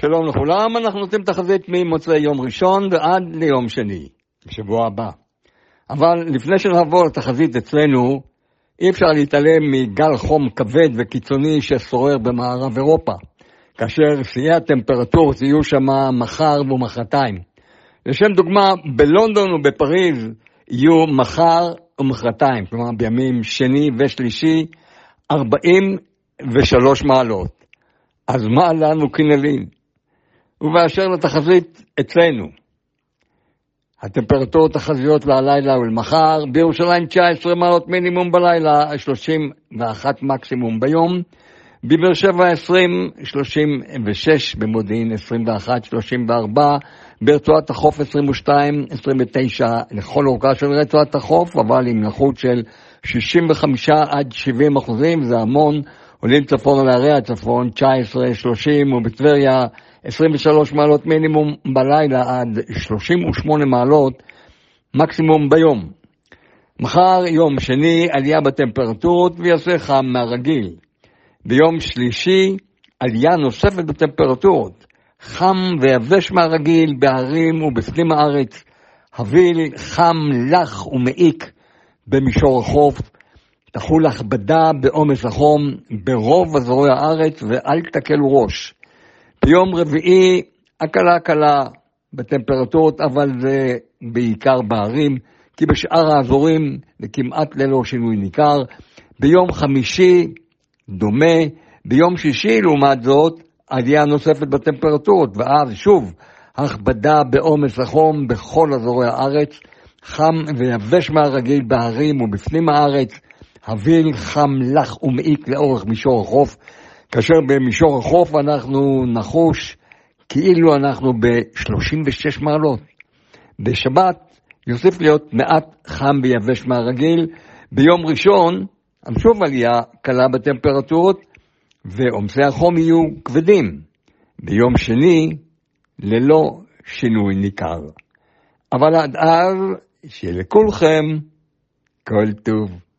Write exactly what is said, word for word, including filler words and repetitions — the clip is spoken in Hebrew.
שלום לכולם, אנחנו נותנים תחזית ממוצאי יום ראשון ועד ליום שני, בשבוע הבא. אבל לפני שנעבור לתחזית אצלנו, אי אפשר להתעלם מגל חום כבד וקיצוני ששורר במערב אירופה, כאשר שיאי הטמפרטורות יהיו שם מחר ומחרתיים. לשם דוגמה, בלונדון ובפריז יהיו מחר ומחרתיים, כלומר בימים שני ושלישי, ארבעים ושלוש מעלות. אז מה לנו כנלין? ובאשר לתחזית אצלנו, הטמפרטורות תחזיות להלילה ולמחר, בירושלים תשע עשרה מעלות מינימום בלילה, שלושים ואחת מקסימום ביום, בבאר שבע עשרים, שלושים ושש, במודיעין עשרים ואחת, שלושים וארבע, ברצועת החוף עשרים ושתיים, עשרים ותשע לכל אורכה של רצועת החוף, אבל עם לחות של שישים וחמישה עד שבעים אחוזים, זה המון. עולים צפון על הערי הצפון, תשע עשרה, שלושים, ובטבריה עשרים ושלוש מעלות מינימום בלילה עד שלושים ושמונה מעלות מקסימום ביום. מחר יום שני עלייה בטמפרטורות ויעשה חם מהרגיל. ביום שלישי עלייה נוספת בטמפרטורות, חם ויבש מהרגיל בהרים ובפנים הארץ, הביל חם לח ומעיק במישור החוף, תחול הכבדה בעומס החום ברוב אזורי הארץ ואל תקלו ראש. ביום רביעי הקלה הקלה בטמפרטורות, אבל זה בעיקר בערים, כי בשאר האזורים וכמעט ללא שינוי ניכר. ביום חמישי דומה, ביום שישי לעומת זאת עלייה נוספת בטמפרטורות, ואז שוב הכבדה בעומס החום בכל אזורי הארץ, חם ויבש מהרגיל בהרים ובפנים הארץ, הביל חם לח ומעיק לאורך מישור החוף, כאשר במישור החוף אנחנו נחוש כאילו אנחנו ב-שלושים ושש מעלות. בשבת יוסיף להיות מעט חם ויבש מהרגיל. ביום ראשון שוב עלייה קלה בטמפרטורות ועומסי החום יהיו כבדים. ביום שני ללא שינוי ניכר. אבל עד אז שלכולכם כל טוב.